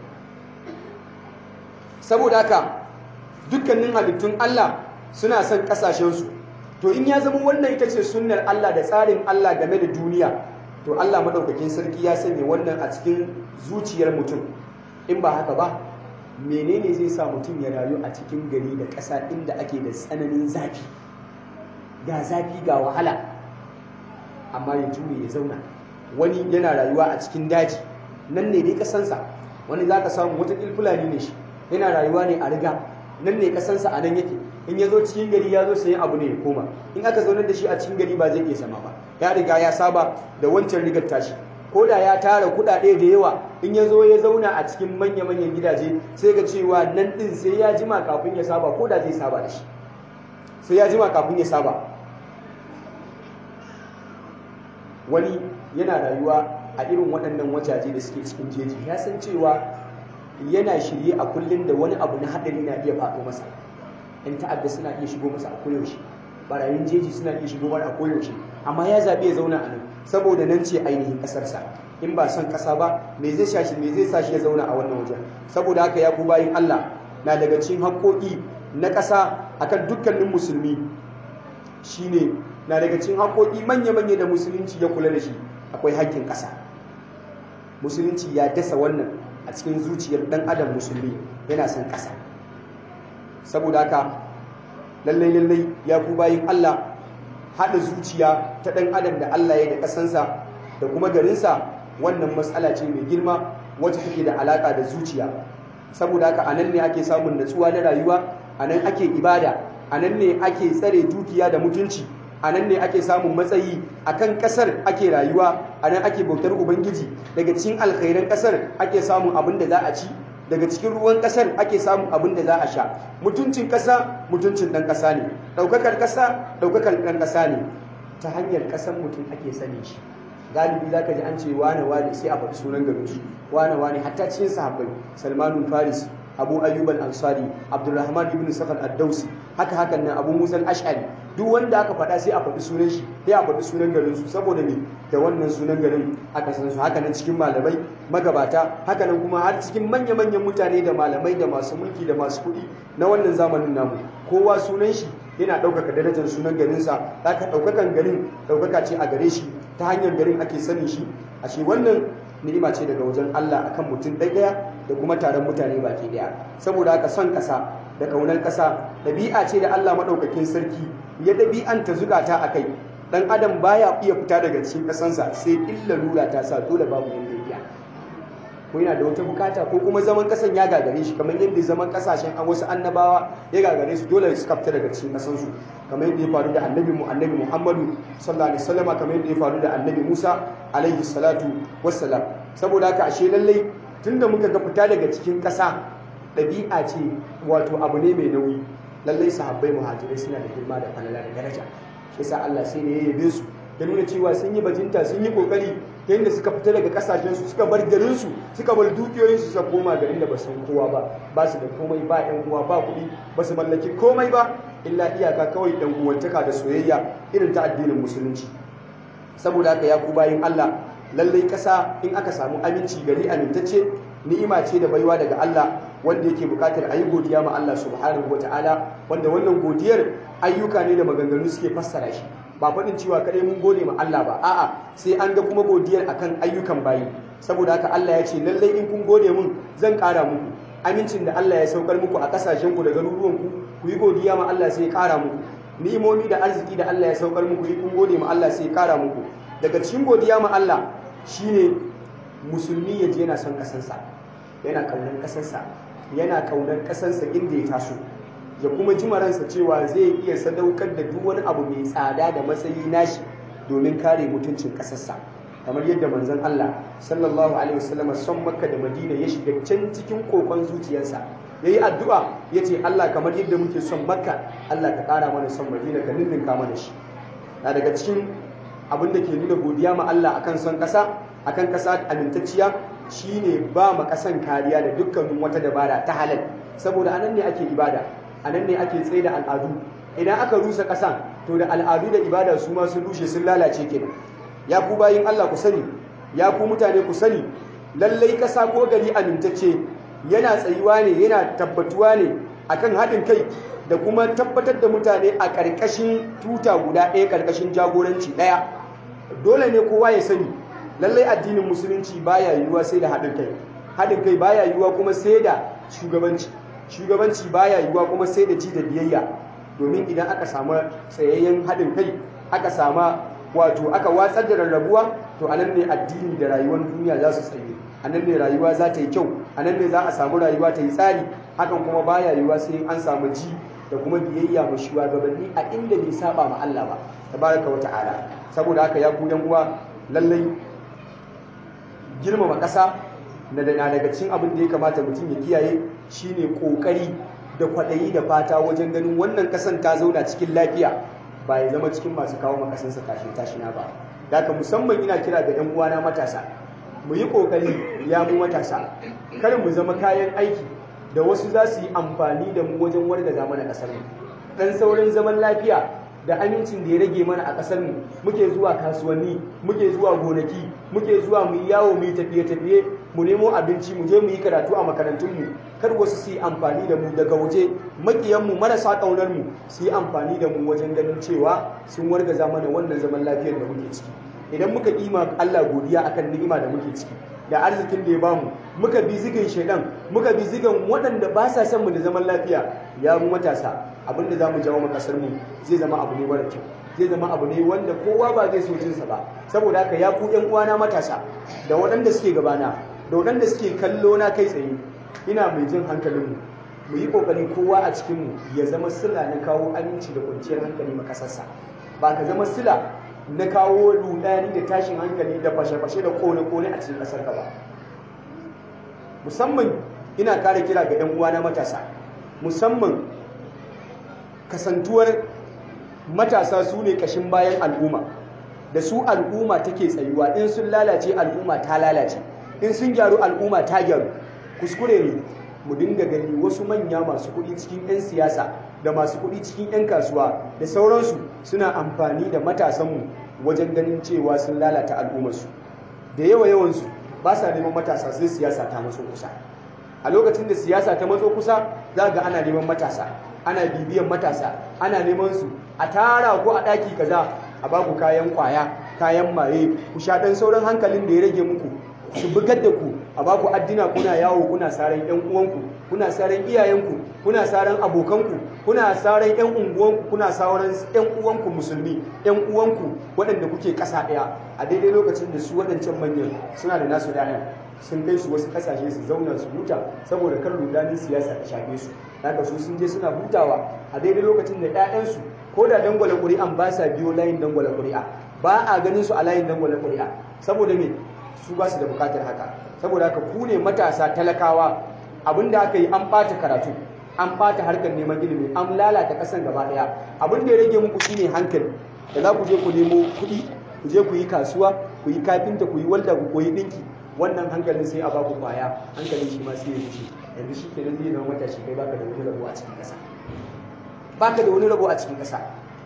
S3: Saboda haka dukkanin halittun Allah suna son kasashensu. To in ya zama wannan ita ce sunnar Allah da tsarin Allah game da duniya, to Allah madaukakin sarki ya sanya wannan a cikin zuciyar mutum. In ba haka ba, menene zai sa mutum ya rayu a cikin gari da ƙasa inda ake da tsananin zafi, ga zafi ga wahala, amma ya jure ya zauna? Wani yana rayuwa a cikin daji, nan ne dai kasansa. Wani za ka samu wata Fulani ne shi, yana rayuwa ne a riga, nan ne kasansa, a nan yake. In ya zo cikin gari, ya zo sayan abu ne ya koma. In aka zaunar da shi a cikin gari ba zai iya zama ba, ya riga ya saba da wancan rigar tashi. Ko da ya tara kuɗaɗe da yawa, in ya zo ya zauna a cikin manya-manyan gidaje, sai ga cewa nan ɗin sai ya jima kafin ya saba, ko da zai saba da shi, sai ya jima kafin ya saba. Wani yana rayuwa a irin waɗannan wajaje da suke cikin jeji, ya san cewa yana shirye a kullum da wani abu na haɗari na iya faɗo masa. ‘Yan ta'adda suna iya shigo masa a koyaushe, barayin jeji suna iya shigo masa a koyaushe, amma ya zaɓi ya zauna a nan saboda nan ce ainihin ƙasarsa. In ba son ƙasa ba, me zai sa shi ya zauna a wannan wajen? Saboda haka ya ku bayin Allah, na daga cikin haƙoƙi na ƙasa akan dukkanin musulmi shine na daga cikin haƙoƙi manya-manya da musulunci ya kula da shi, akwai haƙƙin ƙasa. Musulunci ya dasa wannan a cikin zuciyar ɗan adam musulmi, yana son ƙasa. Saboda haka lallai ya ku bayin Allah, haɗa zuciya ta ɗan adam da Allah ya da ƙasansa da kuma garinsa, wannan matsala ce mai girma wacce take da alaƙa da zuciya. Saboda haka anan ne ake samun natsuwa na rayuwa, anan ake ibada, anan ne ake tsare dukiya da mutunci, anan ne ake samun matsayi, akan ƙasar ake rayuwa, anan ake bautar ubangiji. Daga cikin alkhairan ƙasar ake samun abin da za a ci, daga cikin ruwan ƙasar ake samun abin da za a sha. Mutuncin ƙasa mutuncin ɗan ƙasa ne, ɗaukakar ƙasa ɗaukakar ɗan ƙasa ne. Ta hanyar ƙasar mutum ake sanin shi. Galibi za ka ji an ce wane sai a faɗi sunan garin shi, wane hatta cikin sahabbai, Salmanul Farisi, Abu Ayyub al-Ansari, Abdurrahman ibn Safar ad-Dawsi, hakan nan Abu Musa al-Ash'ari, duk wanda aka faɗa sai a faɗi sunan shi, sai a faɗi sunan garin su, saboda me da wannan sunan garin aka san su. Haka nan cikin malamai magabata, haka nan kuma har cikin manya-manyan mutane da malamai da masu mulki da masu kuɗi na wannan zamanin namu, kowa sunan shi yana ɗaukaka darajar sunan garinsa. Haka ɗaukakan garin ɗaukaka ce a gare shi, ta hanyar garin ake sanin shi. Ashe wannan ni'ima ce daga wajen Allah akan mutum ɗaya da kuma taron mutane baki ɗaya. Saboda haka son ƙasa da ƙaunar ƙasa ɗabi'a ce da Allah maɗaukakin sarki ya ɗabi'anta zukata a kai. Ɗan adam baya iya fita daga cikin ƙasansa sai illa lura ta sa dole babu yanda ya iya, ko yana da wata bukata ko kuma zaman ƙasan ya gagare shi, kamar yadda zaman ƙasashen wasu annabawa ya gagare su, dole su fita daga cikin ƙasansu, kamar yadda ya faru da annabi Muhammadu sallallahu alaihi wasallam, kamar yadda ya faru da annabi Musa alaihi salatu wassalam. Saboda haka ashe lallai tunda muka ga fita daga cikin ƙasa ɗabi'a ce, wato abu ne mai nauyi. Lallai sahabbai muhajirai suna da girma da falala da daraja, shi yasa Allah sai ne ya yabe su, ya nuna cewa sun yi bajinta, sun yi kokari ta yadda suka fita daga kasashensu, suka bar garinsu, suka bar dukiyoyinsu, suka koma garin da ba san kowa ba, ba su da komai, ba ƴan uwa, ba kuɗi, ba su mallaki komai ba illa iyaka kawai ɗan uwantaka da soyayya irin ta addinin musulunci. Saboda haka ya ku bayin Allah, lallai ƙasa in aka samu aminci, gari amintacce, ni'ima ce da baiwa daga Allah, wanda yake buƙatar a yi godiya ma Allah subhanahu wa ta'ala, wanda wannan godiyar ayyuka ne da maganganu suke fassara shi. Ba faɗin cewa kaɗai mun gode ma Allah ba, a'a sai an ga kuma godiyar akan ayyukan bayi. Saboda haka Allah ya ce lallai in kun gode mun zan ƙara muku. Amincin da Allah ya saukar muku a ƙasashenku da garuruwanku, ku yi godiya ma Allah sai ya ƙara muku. Ni'imomi da arziki da Allah ya saukar muku, in kun gode ma Allah sai ya ƙara muku. Daga cikin godiya ma Allah shine musulmi ya je yana son ƙasarsa, yana ƙaunar ƙasarsa, yana ƙaunar ƙasarsa inda ya taso, ya kuma ji maransa cewa zai iya sadaukar da duk wani abu mai tsada da matsayi nashi domin kare mutuncin ƙasarsa. Kamar yadda manzon Allah sallallahu alaihi wasallam son Makka da Madina ya shiga can cikin kokon zuciyarsa, yayi addu'a yace Allah, kamar yadda muke son Makka, Allah ka ƙara mana son Madina, ka ninninka mana shi. Na daga cikin abin da ke nuna godiya ma Allah akan son ƙasa, akan ƙasa amintacciya, shine ba ma ƙasan kariya da dukkanin wata dabara ta halal. Saboda anan ne ake ibada, anan ne ake tsaye da al'adu. Idan aka rusa ƙasa, to da al'adu da ibada su ma sun rushe, sun lalace kenan. Ya ku bayin Allah ku sani, ya ku mutane ku sani, lallai ƙasa ko gari amintacce yana tsayuwa ne, yana tabbatuwa ne akan haɗin kai da kuma tabbatar da mutane a ƙarƙashin tuta guda ɗaya, ƙarƙashin jagoranci ɗaya. Dole ne kowa ya sani, lallai addinin musulunci baya yiwuwa sai da haɗin kai, haɗin kai baya yiwuwa kuma sai da shugabanci, shugabanci baya yiwuwa kuma sai da ji da biyayya. Domin idan aka samu tsayayyen haɗin kai, aka sama wato aka watsar da rarrabuwa, to anan ne addini da rayuwar duniya za su tsaye, anan ne rayuwa za ta yi kyau, anan ne za a samu rayuwa ta yi tsari. Hakan kuma baya yiwuwa sai an samu ji da kuma biyayya ma shugabanni a inda bai saba ma Allah ba tabaraka wa ta'ala. Saboda haka ya ku yan uwa, lallai girmama ƙasa na daga cikin abin da ya kamata mutum ya kiyaye, shine kokari da kwaɗayi da fata wajen ganin wannan ƙasan ta zauna cikin lafiya, ba ya zama cikin masu kawo makasansa tashin tashina ba. Da haka musamman ina kira ga 'yan uwana matasa, mu yi ƙoƙari ya mu matasa kar mu zama kayan aiki da wasu za su yi amfani da mu wajen wargaza mana ƙasar mu. Dan saurin zaman lafiya da amincin da ya rage mana a ƙasar mu muke zuwa kasuwanni, muke zuwa gonaki, muke zuwa mu yi yawo, mu yi tafiye-tafiye, mu nemo abinci, mu je mu yi karatu a makarantun mu. Kar wasu su yi amfani da mu daga waje, makiyan mu marasa ƙaunar mu su yi amfani da mu wajen ganin cewa sun wargaza mana wannan zaman lafiyar da muke ciki. Idan muka ima Allah godiya akan ni'ima da muke ciki da arzikin da ya bamu, muka bi zigin shaidan, muka bi zigan waɗanda ba sa son mu da zaman lafiya, ya mu matasa abinda za mu jawo mu kasar mu zai zama abu ne mara kyau, zai zama abu ne wanda kowa ba zai so jinsa ba. Saboda haka ya ku ƴan uwana matasa da waɗanda suke gabana da waɗanda suke kallo na kai tsaye, ina mai jin hankalin mu yi kokari kowa a cikin mu ya zama sila na kawo aminci da kwanciyar hankali ma kasarsa, ba ka zama sila na kawo rudani da tashin hankali da fashe-fashe da kone-kone a cikin kasar ka ba. Musamman ina kare kira ga 'yan uwana matasa, musamman kasantuwar matasa su ne kashin bayan al'umma, da su al'umma take tsayuwa. In sun lalace al'umma ta lalace, in sun gyaru al'umma ta gyaru. Kuskure ne mu dinga gani wasu manya masu kuɗi cikin 'yan siyasa da masu kuɗi cikin 'yan kasuwa da sauransu suna amfani da matasanmu wajen ganin cewa sun lalata al'ummarsu. Da yawansu ba sa neman matasa sai siyasa ta matso kusa. A lokacin da siyasa ta matso kusa za ga ana neman matasa, ana bibiyan matasa, ana neman su a tara ko a ɗaki kaza a baku kayan kwaya, kayan maye, ku sha ɗan sauran hankalin da ya rage muku, su bugar da ku, a baku addina kuna yawo kuna saran ƴan uwanku, kuna saran iyayenku, kuna saran abokanku, kuna saran ƴan unguwanku, kuna saran ƴan uwanku musulmi, ƴan uwanku waɗanda kuke ƙasa ɗaya, a daidai lokacin da su waɗancan manyan suna da nasu ƴaƴan sun kai su wasu ƙasashe su zauna su huta saboda kan rudanin siyasa ta shafe su. Haka su sun je suna hutawa a daidai lokacin da ƴaƴansu ko da dangwala ƙuri'an ba sa biyo layin dangwala ƙuri'a, ba a ganin su a layin dangwala ƙuri'a. Saboda me? Su ba su da bukatar haka. Saboda haka ku ne matasa talakawa, abinda aka yi an ɓata karatu, an ɓata harkar neman ilimi, an lalata ƙasan gaba ɗaya. Abin da ya rage muku shine hankali, da za ku je ku nemo kuɗi, ku je ku yi kasuwa, ku yi kafinta, ku yi walda, ku koyi ɗinki. Wannan hankalin sai a ba ku kwaya, hankalin shi ma sai ya wuce. Yanzu shi kenan zai zama matashi, kai baka da wani rabo a cikin ƙasa, baka da wani rabo a cikin ƙasa.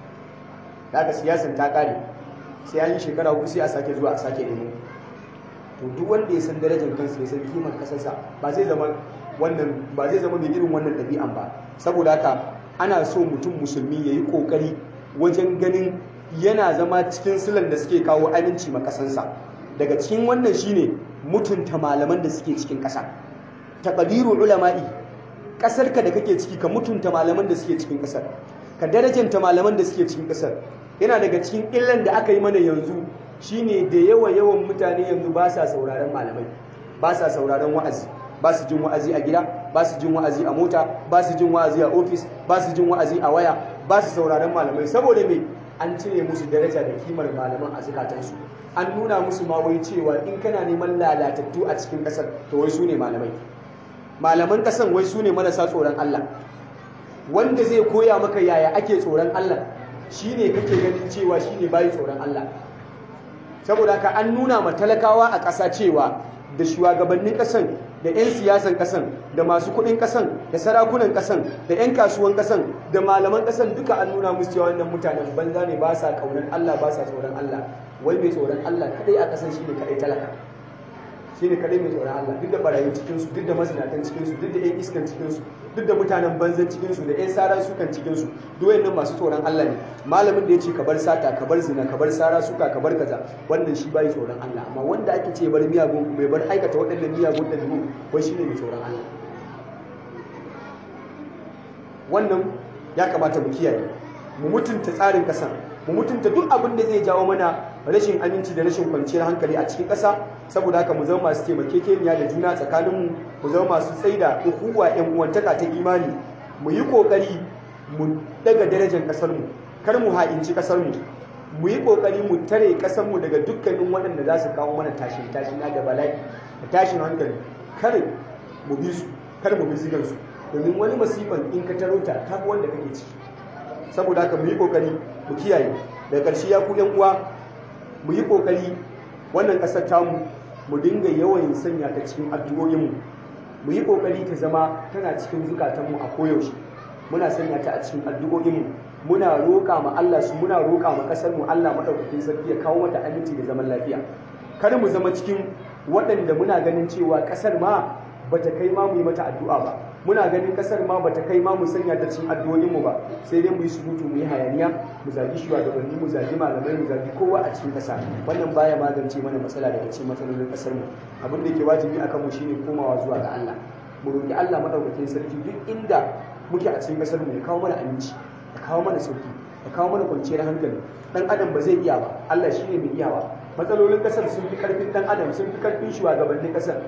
S3: Da haka siyasan ta ƙare, sai an yi shekara uku sai a sake zuwa a sake nemo. To duk wanda ya san darajar kansa, ya san kimar kasarsa, ba zai zama mai irin wannan ɗabi'an ba. Saboda haka ana so mutum musulmi ya yi ƙoƙari wajen ganin yana zama cikin silan da suke kawo aminci ma kasansa. Daga cikin wannan shine mutunta malaman da suke cikin ƙasa, taqdiru ulama'i. Ƙasarka da kake ciki ka mutunta malaman da suke cikin ƙasar, ka darajanta malaman da suke cikin ƙasar. Yana daga cikin illan da aka yi mana yanzu shine da yawan mutane yanzu ba sa sauraron malamai, ba sa sauraron wa'azi, ba su jin wa'azi a gida, ba su jin wa'azi a mota, ba su jin wa'azi a ofis, ba su jin wa'azi a waya, ba su sauraron malamai. Saboda me? An cire musu daraja da kimar malaman a zukatansu. An nuna musu ma wai cewa in kana neman lalatattu a cikin kasar to wai su ne malamai. Malaman kasan wai su ne marasa tsoron Allah. Wanda zai koya maka yaya ake tsoron Allah shine kake ganin cewa shine bai tsoron Allah. Saboda haka an nuna ma talakawa a ƙasa cewa da shugabannin ƙasan, da 'yan siyasan ƙasan, da masu kuɗin ƙasan, da sarakunan ƙasan, da 'yan kasuwan ƙasan, da malaman ƙasan, duka an nuna musu cewa wannan mutanen banza ne, ba sa ƙaunar Allah, ba sa tsoron Allah. Wai mai tsoron Allah kadai a ƙasan shine kadai talaka, shine kadai mai tsoron Allah. Duk da barayin cikinsu, duk da mazinatan cikinsu, duk da 'yan iskan cikinsu, duk da mutanen banzan cikinsu, da 'yan sara sukan cikinsu, duk wayannan masu tsoron Allah ne. Malamin da ya ce ka bar sata, ka bar zina, ka bar sara suka, ka bar kaza, wannan shi bai tsoron Allah. Amma wanda ake ce bar miyagun, bai bar aikata waɗannan miyagun ɗabi'u, wai shine mai tsoron Allah. Wannan ya kamata mu kiyaye, mu mutunta tsarin ƙasa, mu mutunta duk abin da zai jawo mana rashin aminci da rashin kwanciyar hankali a cikin ƙasa. Saboda haka mu zama masu taimakekeniya da juna tsakaninmu, mu zama masu tsaida ukuwa ƴan uwantaka ta imani. Mu yi ƙoƙari mu daga darajar ƙasarmu, kar mu ha'inci ƙasarmu. Mu yi ƙoƙari mu tare ƙasarmu daga dukkanin waɗanda za su kawo mana tashina da bala'i da tashin hankali. Kar mu bi su, kar mu bi zigansu, domin wani masifan in ka taro ta fi wanda kake ciki. Saboda haka mu yi ƙoƙari mu kiyaye. Daga ƙarshe ya ku ƴan uwa, mu yi ƙoƙari wannan ƙasar tamu mu dinga yawan sanya ta cikin addu'o'inmu mu yi kokari ta zama tana cikin zukatanmu a koyaushe muna sanya ta a cikin addu'o'inmu muna roƙa ma Allah muna roƙa ma ƙasar mu Allah madaukakin sarki ya kawo mata aminci da zaman lafiya kar mu zama cikin waɗanda muna ganin cewa ƙasar ma bata kai ma mu yi mata addu'a ba muna ganin ƙasar ma bata kai ma mu sanya ta cikin addu'o'inmu ba sai dai mu yi surutu mu yi hayaniya mu zagi shugabanni mu zagi malamai mu zagi kowa a cikin ƙasa wannan baya magance mana matsala daga cikin matsalolin ƙasar mu abin da yake wajibi akan mu shine komawa zuwa ga Allah mu roki Allah madaukakin sarki duk inda muke a cikin ƙasar mu ya kawo mana aminci ya kawo mana sauki ya kawo mana kwanciyar hankali dan adam ba zai iya ba Allah shine mai iyawa matsalolin ƙasar sun fi karfin dan adam sun fi karfin shugabannin ƙasar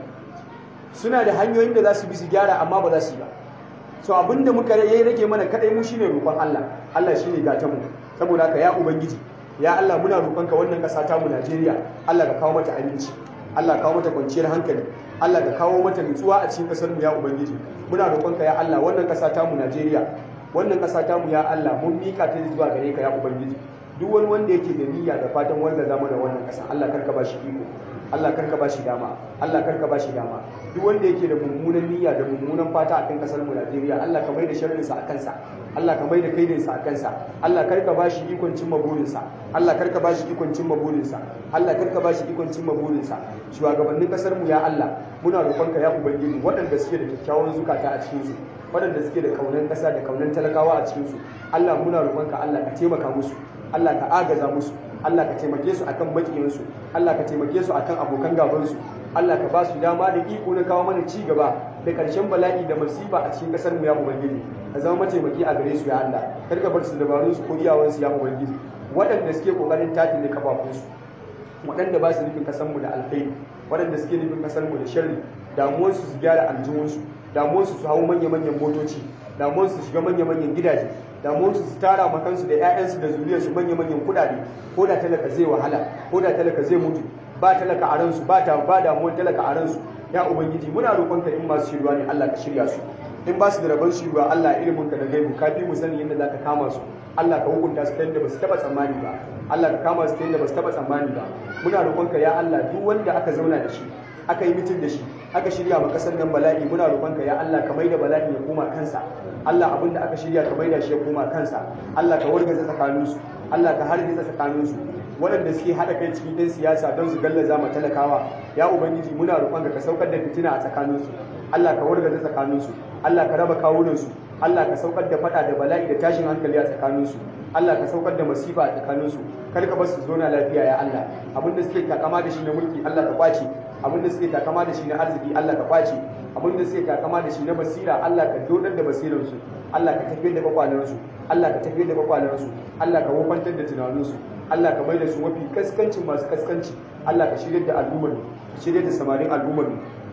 S3: suna da hanyoyin da za su bi su gyara amma ba za su yi ba so abinda muka yi rage mana kadai mu shine roƙon Allah Allah shine gatan mu saboda haka ya ubangiji ya Allah muna roƙonka wannan ƙasa ta mu Najeriya Allah ka kawo mata aminci Allah ka kawo mata kwanciyar hankali Allah ka kawo mata nutsuwa a cikin ƙasar mu ya ubangiji muna roƙonka ya Allah wannan ƙasa ta mu Najeriya wannan ƙasa ta mu ya Allah mun mika ta zuwa gare ka ya ubangiji duk wani wanda yake da niyya da fatan wanda zama da wannan ƙasa Allah karka ba shi iko Allah karka ba shi dama Allah karka ba shi dama duk wanda yake da mummunan niyya da mummunan fata akan kasar mu Najeriya Allah ka mai da sharrin sa akan sa Allah ka mai da kaidin sa akan sa Allah karka ba shi ikon cimma burin sa Allah karka ba shi ikon cimma burin sa Allah karka ba shi ikon cimma burin sa shugabannin kasar mu ya Allah muna roƙonka ya ubangiji waɗanda suke da kyakkyawan zukata a cikin su waɗanda suke da kaunan ƙasa da kaunan talakawa a cikin su Allah muna roƙonka Allah ka taimaka musu Allah ka agaza musu Allah ka taimake su akan makiyansu Allah ka taimake su akan abokan gabansu Allah ka ba su dama da iko na kawo mana ci gaba da ƙarshen bala'i da masifa a cikin ƙasar mu ya ubangiji ka zama mataimaki a gare su ya Allah kar ka bar su dabarun su ko iyawansu ya ubangiji waɗanda suke kokarin tatile kafafunsu waɗanda ba su nufin ƙasar mu da alkhairi waɗanda suke nufin ƙasar mu da sharri damuwarsu su gyara aljihunsu damuwarsu su hau manya-manyan motoci damuwarsu su shiga manya-manyan gidaje damuwarsu su tara makansu da 'ya'yansu da zuriyarsu manya-manyan kudade ko da talaka zai wahala ko da talaka zai mutu ba talaka a ransu ba damuwar talaka a ransu ya ubangiji muna roƙonka in masu shirwa ne Allah ka shirya su in ba su da rabon shirwa Allah ilimin ka da gaibu ka fi mu sani yadda zaka kama su Allah ka hukunta su ta yadda ba su taba tsammani ba Allah ka kama su ta yadda ba su taba tsammani ba muna roƙonka ya Allah duk wanda aka zauna da shi aka yi mitin da shi aka shirya ma kasar nan bala'i muna roƙonka ya Allah ka maida bala'i ya koma kansa Allah abinda aka shirya ka maida shi ya koma kansa Allah ka wargaza tsakaninsu Allah ka hargitsa tsakaninsu waɗanda suke haɗa kai cikin ɗan siyasa don su gallaza ma talakawa ya ubangiji muna roƙonka ka saukar da fitina a tsakaninsu Allah ka wargaza tsakaninsu Allah ka raba kawunansu Allah ka saukar da faɗa da bala'i da tashin hankali a tsakaninsu Allah ka saukar da masifa a tsakaninsu kar ka bar su zauna lafiya ya Allah abinda suke takama da shi na mulki Allah ka kwace abinda suke takama da shi na arziki Allah ka kwace abinda suke takama da shi na basira Allah ka dodar da basiransu Allah ka tafiyar da kwakwalansu Allah ka tafiyar da kwakwalansu Allah ka wofantar da tunaninsu Allah ka mai da su mafi kaskancin masu kaskanci Allah ka shirya da al'ummar ka shirya da samarin al'ummar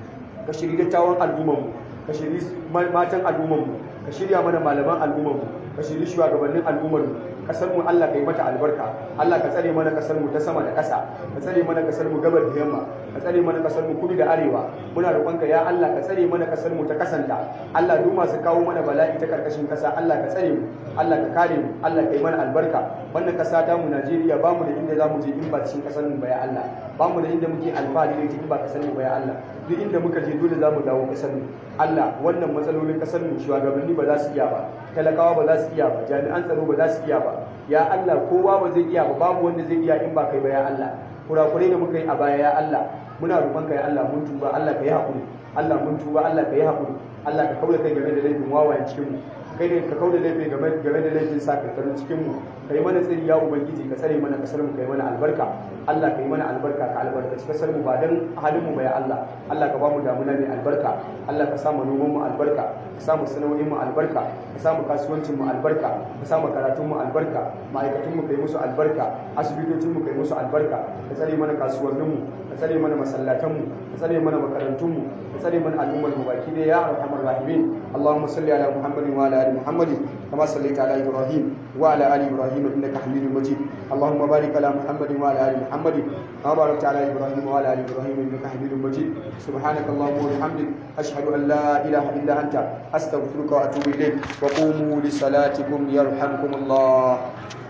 S3: ka shirya da tawon al'ummar ka shirya matan al'ummar ka shirya mana malaman al'ummar ka shirya shugabannin al'ummar kasar mu Allah ka yi mata albarka Allah ka tsare mana kasar mu ta sama da ƙasa ka tsare mana kasar mu gabar da yamma ka tsare mana kasar mu kudu da arewa muna roƙonka ya Allah ka tsare mana kasar mu ta kasanta Allah duk masu kawo mana bala'i ta karkashin kasa Allah ka tsare mu Allah ka kare mu Allah ka yi mana albarka wannan kasa ta mu Najeriya ba mu da inda za mu je in ba cikin kasar mu ba ya Allah ba mu da inda muke alfahari da in ba kasar mu ba ya Allah duk inda muka je dole za mu dawo kasar mu Allah wannan matsalolin kasar mu shugabanni ba za su iya ba talakawa ba za su iya ba jami'an tsaro ba za su iya ba ya Allah kowa ba zai iya ba babu wanda zai iya in ba kai ba ya Allah kurakurai da muka yi a baya ya Allah muna roƙonka ya Allah mun tuba Allah ka yi haƙuri Allah mun tuba Allah ka yi haƙuri Allah ka kauda kai game da laifin wawayen cikin mu kai ne ka kauda laifi game da laifin sakarkarun cikin mu kai mana tsiri ya ubangiji ka tsare mana kasar mu kai mana albarka Allah ka yi mana albarka ka albarkaci kasar mu ba dan halin mu ba ya Allah Allah ka ba mu damuna mai albarka Allah ka sa mu noman mu albarka ka sa mu sana'o'in mu albarka ka sa mu kasuwancin mu albarka ka sa mu karatun mu albarka ma'aikatun mu kai musu albarka asibitocin mu kai musu albarka ka tsare mana kasuwannin mu ka tsare mana masallatan mu ka tsare mana makarantun mu ka tsare mana al'ummar mu baki da ya arhamar rahimin Allahumma salli ala Muhammadin wa ala ali Muhammadin kama sallaita ala Ibrahim wa ala ali Ibrahim innaka Hamidum Majid Allahumma barik ala Muhammadin wa ala ali Muhammadin kama barakta ala Ibrahim wa ala ali Ibrahim innaka Hamidum Majid subhanaka Allahumma wa bihamdik ashhadu an la ilaha illa anta astaghfiruka wa atubu ilayk wa qumu li salatikum yarhamkumullah